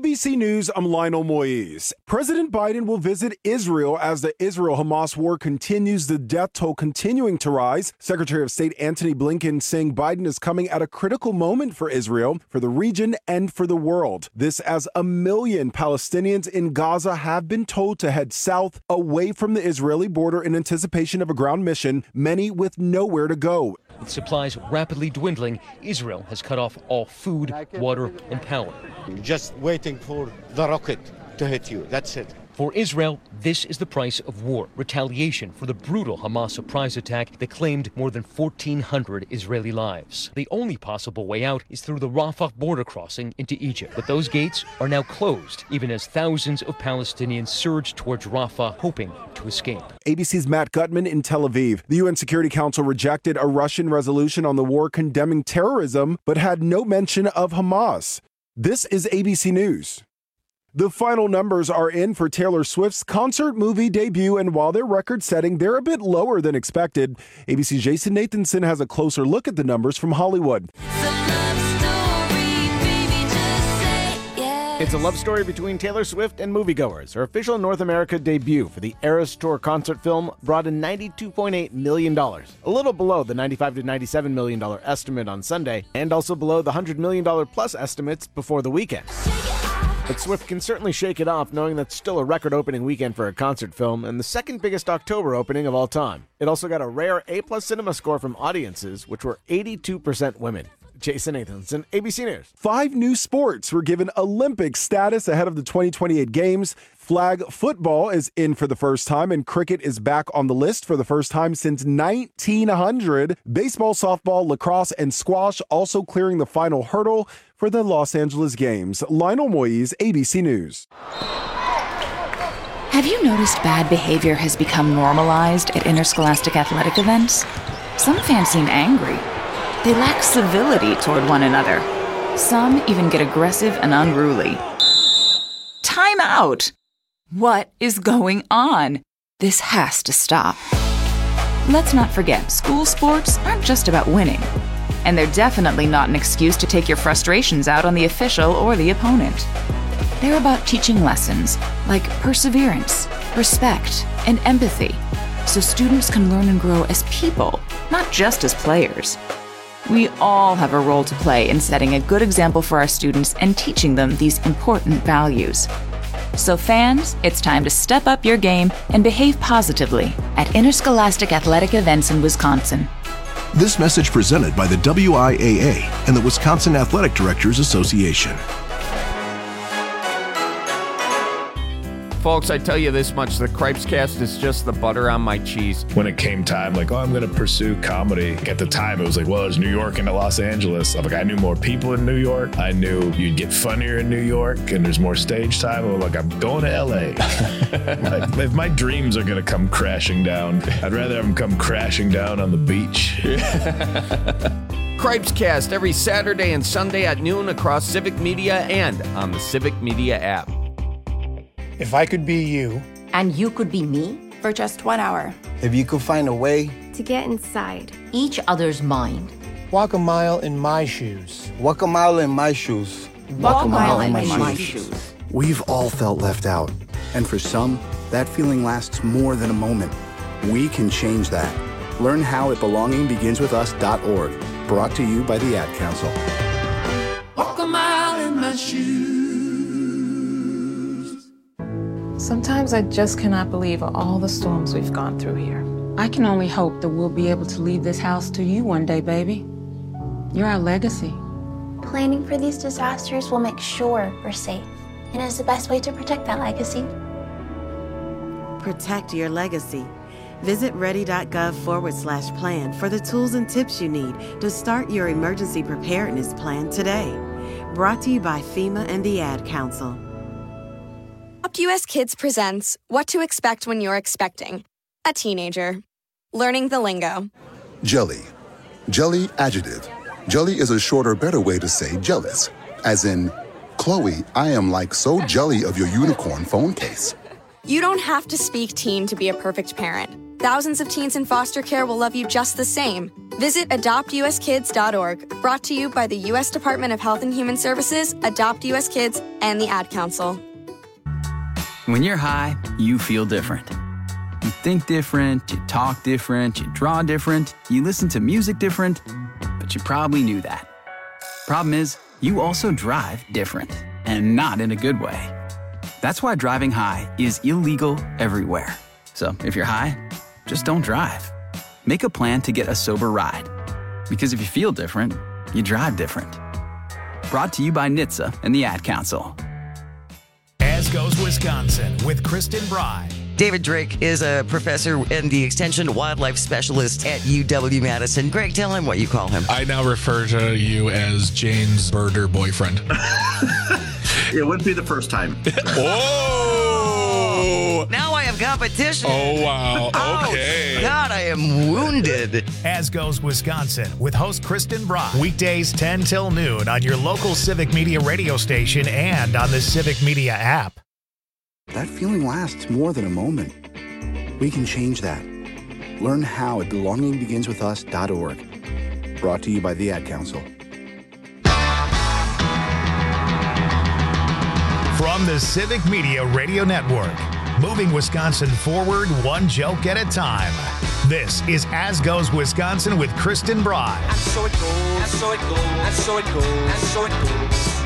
ABC News, I'm Lionel Moise. President Biden will visit Israel as the Israel-Hamas war continues, the death toll continuing to rise. Secretary of State Antony Blinken saying Biden is coming at a critical moment for Israel, for the region, and for the world. This as 1 million Palestinians in Gaza have been told to head south, away from the Israeli border in anticipation of a ground mission, many with nowhere to go. With supplies rapidly dwindling, Israel has cut off all food, water, and power. Just waiting for the rocket to hit you. That's it. For Israel, this is the price of war, retaliation for the brutal Hamas surprise attack that claimed more than 1,400 Israeli lives. The only possible way out is through the Rafah border crossing into Egypt. But those gates are now closed, even as thousands of Palestinians surge towards Rafah, hoping to escape. ABC's Matt Gutman in Tel Aviv. The UN Security Council rejected a Russian resolution on the war condemning terrorism, but had no mention of Hamas. This is ABC News. The final numbers are in for Taylor Swift's concert movie debut, and while they're record-setting, they're a bit lower than expected. ABC's Jason Nathanson has a closer look at the numbers from Hollywood. It's a love story between Taylor Swift and moviegoers. Her official North America debut for the Eras Tour concert film brought in $92.8 million, a little below the $95 to $97 million estimate on Sunday, and also below the $100 million plus estimates before the weekend. But Swift can certainly shake it off, knowing that's still a record-opening weekend for a concert film and the second biggest October opening of all time. It also got a rare A+ cinema score from audiences, which were 82% women. Jason Nathanson, ABC News. 5 new sports were given Olympic status ahead of the 2028 Games. Flag football is in for the first time, and cricket is back on the list for the first time since 1900. Baseball, softball, lacrosse, and squash also clearing the final hurdle for the Los Angeles Games. Lionel Moise, ABC News. Have you noticed bad behavior has become normalized at interscholastic athletic events? Some fans seem angry. They lack civility toward one another. Some even get aggressive and unruly. Time out! What is going on? This has to stop. Let's not forget, school sports aren't just about winning. And they're definitely not an excuse to take your frustrations out on the official or the opponent. They're about teaching lessons like perseverance, respect, and empathy, so students can learn and grow as people, not just as players. We all have a role to play in setting a good example for our students and teaching them these important values. So fans, it's time to step up your game and behave positively at interscholastic athletic events in Wisconsin. This message presented by the WIAA and the Wisconsin Athletic Directors Association. Folks, I tell you this much, the Cripescast is just the butter on my cheese. When it came time, like, I'm going to pursue comedy. At the time, it was like, well, it's New York into Los Angeles. I'm like, I knew more people in New York. I knew you'd get funnier in New York, and there's more stage time. I'm like, I'm going to L.A. Like, if my dreams are going to come crashing down, I'd rather have them come crashing down on the beach. Cripescast every Saturday and Sunday at noon across Civic Media and on the Civic Media app. If I could be you. And you could be me? For just 1 hour. If you could find a way to get inside each other's mind. Walk a mile in my shoes. Walk a mile in my shoes. Walk a mile in my shoes. We've all felt left out. And for some, that feeling lasts more than a moment. We can change that. Learn how at belongingbeginswithus.org. Brought to you by the Ad Council. Walk a mile in my shoes. Sometimes I just cannot believe all the storms we've gone through here. I can only hope that we'll be able to leave this house to you one day, baby. You're our legacy. Planning for these disasters will make sure we're safe, and is the best way to protect that legacy. Protect your legacy. Visit ready.gov/plan for the tools and tips you need to start your emergency preparedness plan today. Brought to you by FEMA and the Ad Council. US Kids presents What to Expect When You're Expecting a Teenager. Learning the lingo. Jelly. Jelly adjective. Jelly is a shorter, better way to say jealous. As in, Chloe, I am like so jelly of your unicorn phone case. You don't have to speak teen to be a perfect parent. thousands of teens in foster care will love you just the same. Visit adoptuskids.org, brought to you by the U.S. Department of Health and Human Services, Adopt U.S. Kids, and the Ad Council. When you're high, you feel different. You think different, you talk different, you draw different, you listen to music different, but you probably knew that. Problem is, you also drive different, and not in a good way. That's why driving high is illegal everywhere. So if you're high, just don't drive. Make a plan to get a sober ride. Because if you feel different, you drive different. Brought to you by NHTSA and the Ad Council. As Goes Wisconsin with Kristen Bry. David Drake is a professor and the Extension Wildlife Specialist at UW-Madison. Greg, tell him what you call him. I now refer to you as Jane's birder boyfriend. It wouldn't be the first time. Oh! Now I have competition. Oh, wow. Okay. Oh, God, I am wounded. As Goes Wisconsin with host Kristen Bry. Weekdays 10 till noon on your local Civic Media radio station and on the Civic Media app. That feeling lasts more than a moment. We can change that. Learn how at belongingbeginswithus.org. Brought to you by the Ad Council. From the Civic Media Radio Network, moving Wisconsin forward one joke at a time. This is As Goes Wisconsin with Kristen Bry. And so it goes, and so it goes, and so it goes, and so it goes.